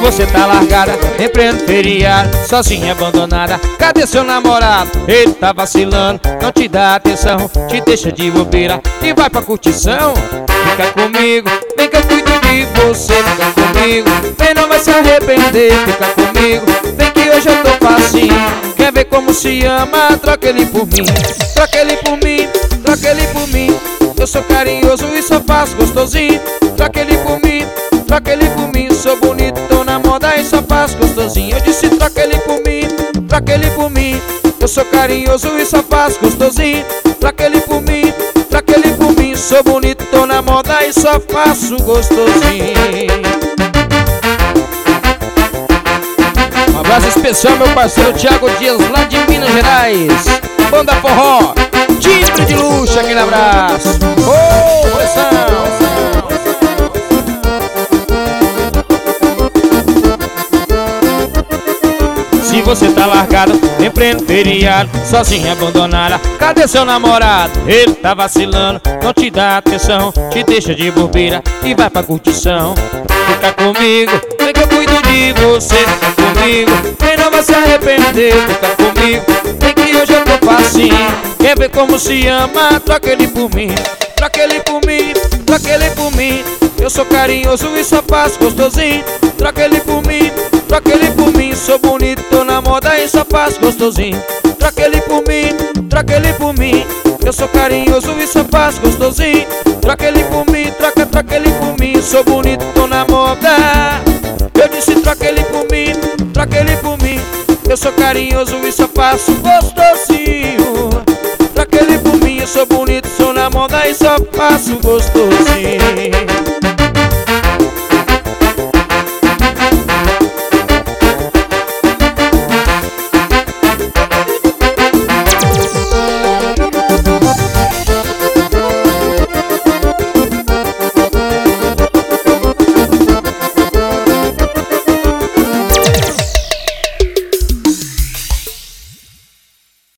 você tá largada, em pleno feriado, sozinha, abandonada, cadê seu namorado? Ele tá vacilando, não te dá atenção, te deixa de bobeira e vai pra curtição. Fica comigo, vem que eu cuido de você. Fica comigo, vem, não vai se arrepender. Fica comigo, vem que hoje eu tô facinho. Quer ver como se ama? Troca ele por mim. Troca ele por mim, troca ele por mim. Eu sou carinhoso e só faço gostosinho. Troca ele por mim, troca ele por mim. Sou bonito, tô na moda e só faço gostosinho. Eu disse troca ele por mim, troca ele por mim. Eu sou carinhoso e só faço gostosinho. Troca ele por mim, troca ele por mim. Sou bonito, tô na moda e só faço gostosinho. Um abraço especial meu parceiro Thiago Dias, lá de Minas Gerais. Banda Forró, timbre de luxo, aquele abraço. Ô, pressão! Se você tá largada, em pleno feriado, sozinha, abandonada, cadê seu namorado? Ele tá vacilando, não te dá atenção, te deixa de bobeira e vai pra curtição. Fica comigo, vem que eu cuido de você. Fica comigo, vem, não vai se arrepender. Fica comigo, vem que hoje eu tô facinho. Quer ver como se ama? Troca ele por mim. Troca ele por mim, troca ele por mim. Eu sou carinhoso e só faço gostosinho. Troca ele por mim, troca ele por mim. Sou bonito, tô na moda e só faço gostosinho. Troca ele por mim, troca ele por mim. Eu sou carinhoso e só faço gostosinho. Troca ele por mim, troca ele por mim. Sou bonito, tô na moda. Eu disse troca ele por mim, troca ele por mim. Eu sou carinhoso e só faço gostosinho. Troca ele por mim, eu sou bonito, sou na moda e só faço gostosinho.